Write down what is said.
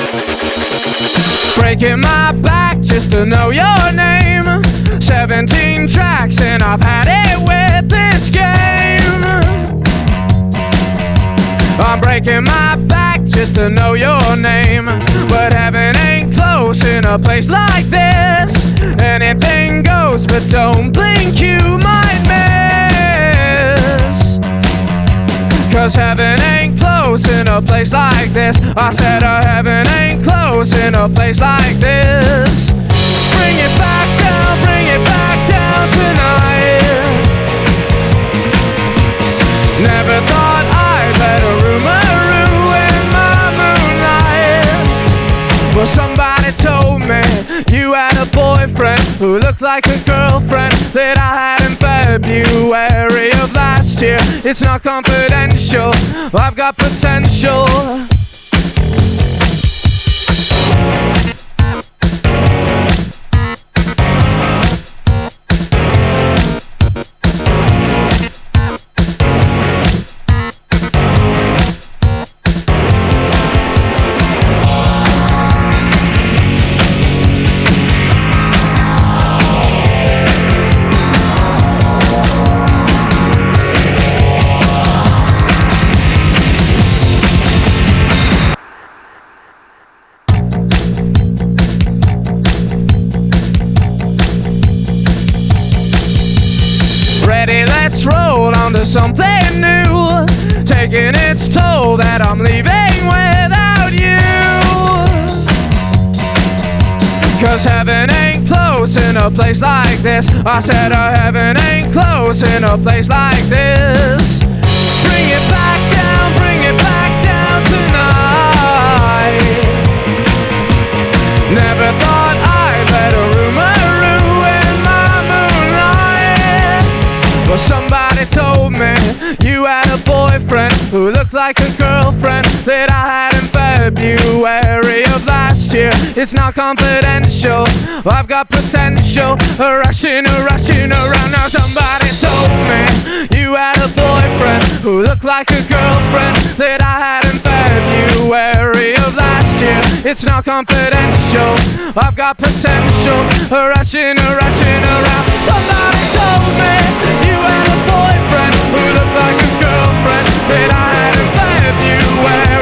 Breaking my back just to know your name. 17 tracks and I've had it with this game. I'm breaking my back just to know your name. But heaven ain't close in a place like this. Anything goes, but don't blink, you might miss. 'Cause heaven ain't close in a place like this. I said heaven ain't close in a place like this. Bring it back down tonight. Never thought I'd let a rumor ruin my moonlight. Well, somebody told me you had a boyfriend who looked like a girlfriend that I had in February of last year. It's not confidential, I've got potential. Ready, let's roll on to something new. Taking its toll that I'm leaving without you. 'Cause heaven ain't close in a place like this. I said heaven ain't close in a place like this. Bring it back down tonight. Never thought I'd let a rumor ruin my moonlight. Well, somebody told me you had a boyfriend who looked like a girlfriend that I had in February of last year. It's not confidential, I've got potential. Rushing around now. Somebody told me you had a boyfriend who looked like a girlfriend that I had in February of last year. It's not confidential, I've got potential. Rushing around. Somebody told me you had a boyfriend who looked like a girlfriend that I had in February